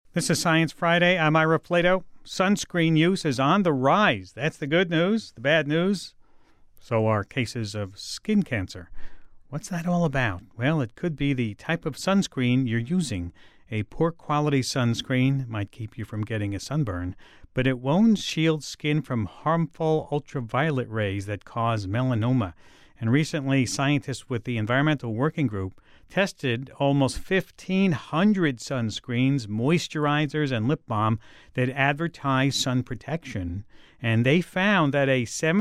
This is Science Friday. I'm Ira Plato. Sunscreen use is on the rise. That's the good news. The bad news, so are cases of skin cancer. What's that all about? Well, it could be the type of sunscreen you're using. A poor quality sunscreen might keep you from getting a sunburn, but it won't shield skin from harmful ultraviolet rays that cause melanoma. And recently, scientists with the Environmental Working Group tested almost 1,500 sunscreens, moisturizers, and lip balm that advertise sun protection. And they found that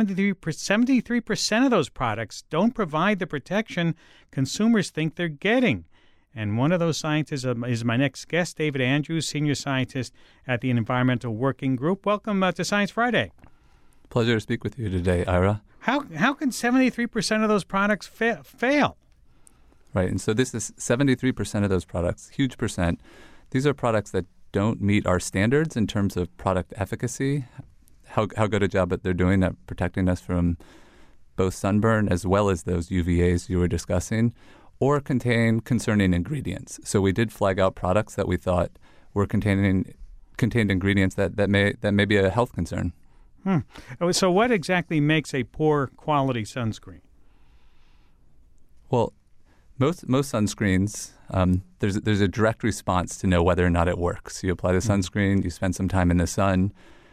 73% of those products don't provide the protection consumers think they're getting. And one of those scientists is my next guest, David Andrews, senior scientist at the Environmental Working Group. Welcome to Science Friday. Pleasure to speak with you today, Ira. How can 73% of those products fail? Right, and so this is 73% of those products, huge percent. These are products that don't meet our standards in terms of product efficacy, how good a job that they're doing at protecting us from both sunburn as well as those UVAs you were discussing, or contain concerning ingredients. So we did flag out products that we thought were contained ingredients that may be a health concern. So what exactly makes a poor quality sunscreen? Well, most sunscreens, there's a direct response to know whether or not it works. You apply the sunscreen, you spend some time in the sun,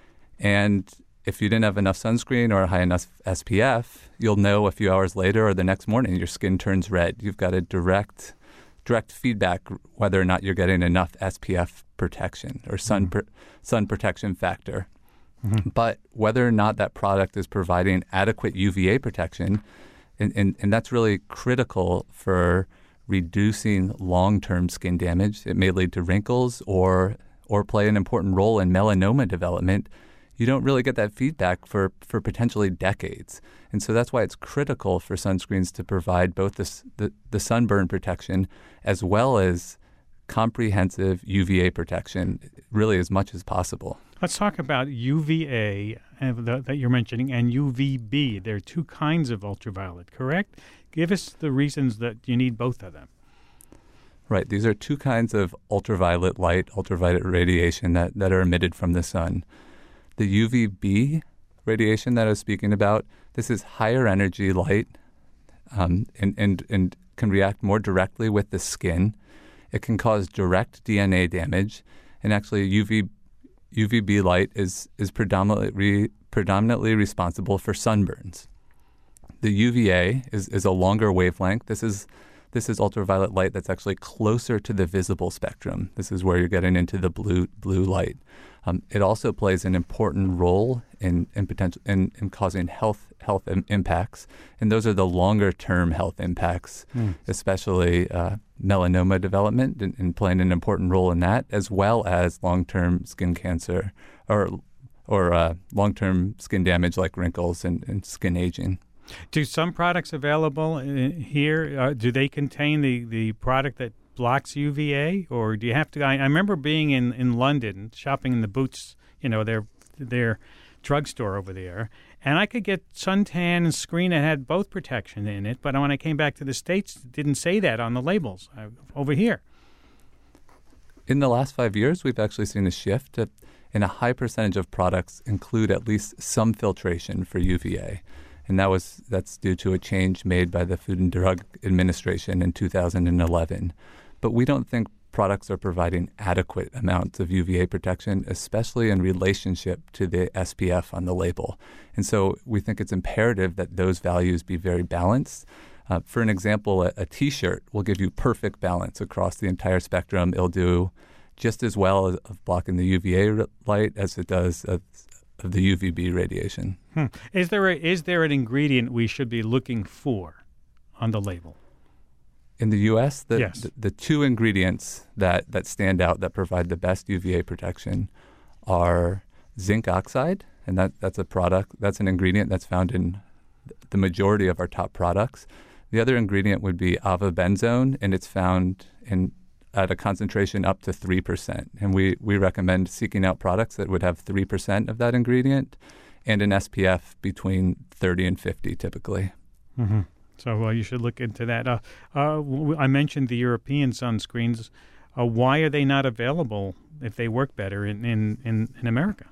and if you didn't have enough sunscreen or a high enough SPF, you'll know a few hours later or the next morning your skin turns red. You've got a direct feedback whether or not you're getting enough SPF protection or sun protection factor. Mm-hmm. But whether or not that product is providing adequate UVA protection, and that's really critical for reducing long-term skin damage. It may lead to wrinkles or play an important role in melanoma development. You don't really get that feedback for potentially decades. And so that's why it's critical for sunscreens to provide both the sunburn protection as well as comprehensive UVA protection really as much as possible. Let's talk about UVA that you're mentioning and UVB. There are two kinds of ultraviolet, correct? Give us the reasons that you need both of them. Right. These are two kinds of ultraviolet light, ultraviolet radiation that are emitted from the sun. The UVB radiation that I was speaking about, this is higher energy light and can react more directly with the skin. It can cause direct DNA damage, and actually UVB light is predominantly responsible for sunburns. The UVA is a longer wavelength. This is ultraviolet light that's actually closer to the visible spectrum. This is where you're getting into the blue light. It also plays an important role in causing health impacts, and those are the longer term health impacts, especially melanoma development, and playing an important role in that, as well as long-term skin cancer or long-term skin damage like wrinkles and skin aging. Do some products available here, do they contain the product that blocks UVA, or do you have to? I remember being in London, shopping in the Boots, their drugstore over there, and I could get suntan and screen that had both protection in it, but when I came back to the States, it didn't say that on the labels over here. In the last 5 years, we've actually seen a shift, and a high percentage of products include at least some filtration for UVA. And that's due to a change made by the Food and Drug Administration in 2011. But we don't think products are providing adequate amounts of UVA protection, especially in relationship to the SPF on the label. And so we think it's imperative that those values be very balanced. For an example, a T-shirt will give you perfect balance across the entire spectrum. It'll do just as well of blocking the UVA light as it does of the UVB radiation. Is there an ingredient we should be looking for on the label? In the U.S., yes. the two ingredients that stand out that provide the best UVA protection are zinc oxide, and that's an ingredient that's found in the majority of our top products. The other ingredient would be avobenzone, and it's found at a concentration up to 3%. And we recommend seeking out products that would have 3% of that ingredient and an SPF between 30 and 50 typically. Mm-hmm. So you should look into that. I mentioned the European sunscreens. Why are they not available if they work better in America?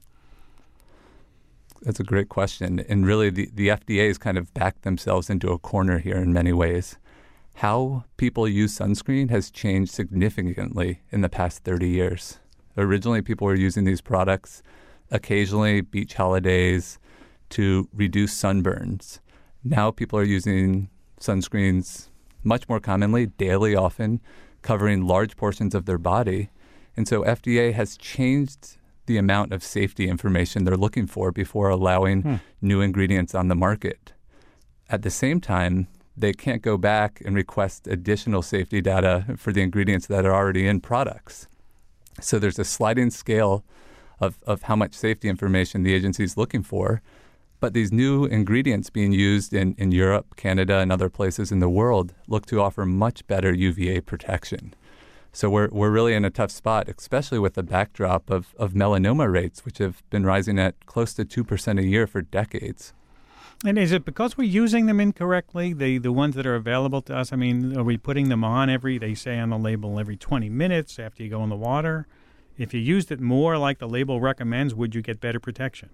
That's a great question. And really, the FDA has kind of backed themselves into a corner here in many ways. How people use sunscreen has changed significantly in the past 30 years. Originally, people were using these products occasionally, beach holidays, to reduce sunburns. Now people are using sunscreens much more commonly, daily often, covering large portions of their body. And so FDA has changed the amount of safety information they're looking for before allowing new ingredients on the market. At the same time, they can't go back and request additional safety data for the ingredients that are already in products. So there's a sliding scale of how much safety information the agency is looking for. But these new ingredients being used in Europe, Canada, and other places in the world look to offer much better UVA protection. So we're really in a tough spot, especially with the backdrop of melanoma rates, which have been rising at close to 2% a year for decades. And is it because we're using them incorrectly, the ones that are available to us? I mean, are we putting them on they say on the label, every 20 minutes after you go in the water? If you used it more like the label recommends, would you get better protection?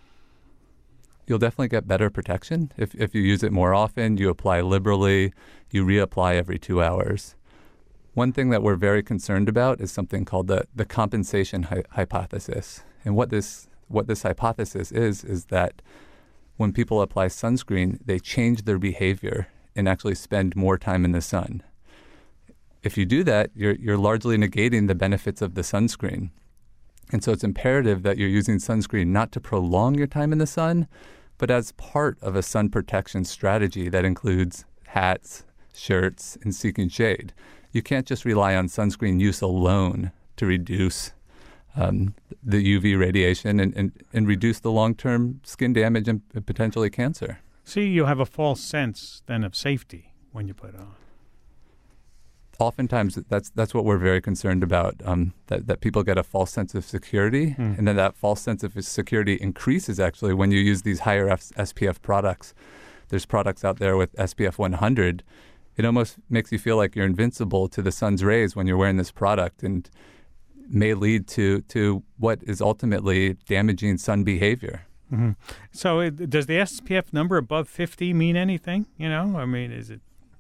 You'll definitely get better protection. If you use it more often, you apply liberally, you reapply every 2 hours. One thing that we're very concerned about is something called the compensation hypothesis. And what this hypothesis is that when people apply sunscreen, they change their behavior and actually spend more time in the sun. If you do that, you're largely negating the benefits of the sunscreen. And so it's imperative that you're using sunscreen not to prolong your time in the sun, but as part of a sun protection strategy that includes hats, shirts, and seeking shade. You can't just rely on sunscreen use alone to reduce the UV radiation and reduce the long-term skin damage and potentially cancer. See, you have a false sense then of safety when you put it on. Oftentimes, that's what we're very concerned about, that people get a false sense of security, and then that false sense of security increases actually when you use these higher SPF products. There's products out there with SPF 100. It almost makes you feel like you're invincible to the sun's rays when you're wearing this product, and may lead to what is ultimately damaging sun behavior. Mm-hmm. So does the SPF number above 50 mean anything? You know, I mean, is it?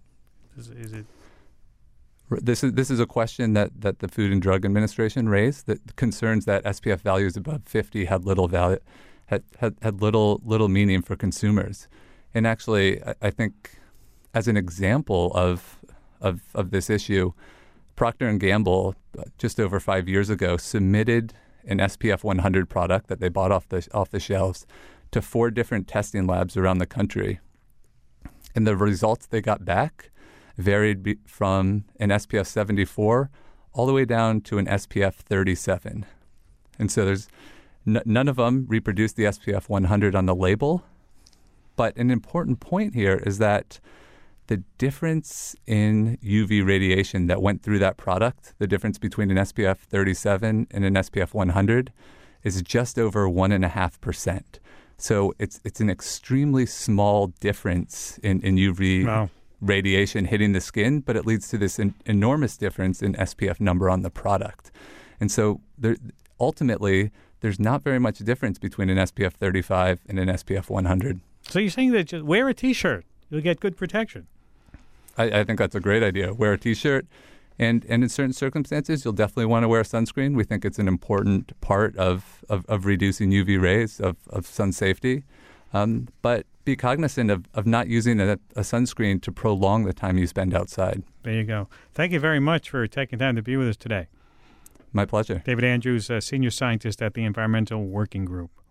This is a question that the Food and Drug Administration raised, that concerns that SPF values above 50 had little value, had little meaning for consumers. And actually, I think as an example of this issue, Procter & Gamble, just over 5 years ago, submitted an SPF 100 product that they bought off the shelves to 4 different testing labs around the country. And the results they got back varied from an SPF 74 all the way down to an SPF 37. And so there's none of them reproduced the SPF 100 on the label. But an important point here is that the difference in UV radiation that went through that product, the difference between an SPF 37 and an SPF 100, is just over 1.5%. So it's an extremely small difference in UV radiation hitting the skin, but it leads to this enormous difference in SPF number on the product. And so ultimately, there's not very much difference between an SPF 35 and an SPF 100. So you're saying that just wear a T-shirt, you'll get good protection. I think that's a great idea. Wear a T-shirt, and in certain circumstances, you'll definitely want to wear sunscreen. We think it's an important part of reducing UV rays, of sun safety. But be cognizant of not using a sunscreen to prolong the time you spend outside. There you go. Thank you very much for taking time to be with us today. My pleasure. David Andrews, Senior Scientist at the Environmental Working Group.